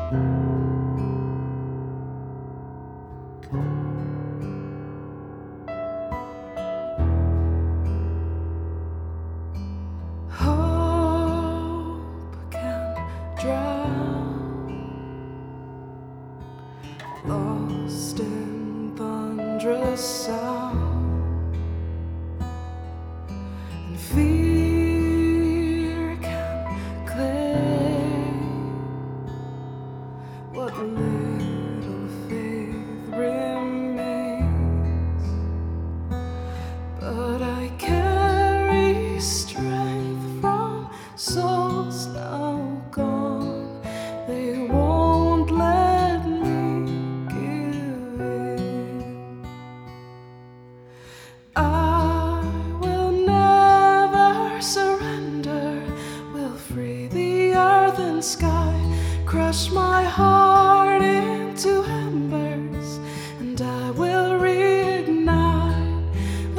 Hope can drown, lost in thunderous sound, and fear can claim what little faith remains. But I carry strength from souls now gone. They won't let me give in. I will never surrender, will free the earth and sky, crush my heart into embers, and I will reignite the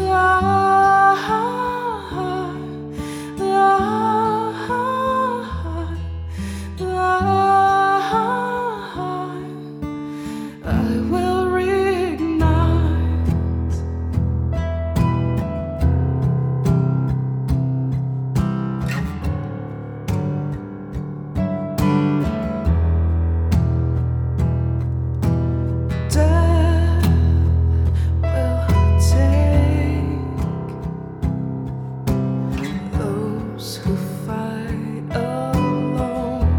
I will reignite. Death will take those who fight alone,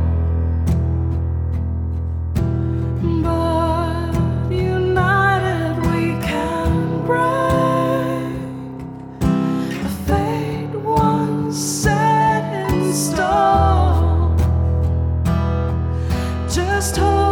but united we can break a fate once set in stone. Just hold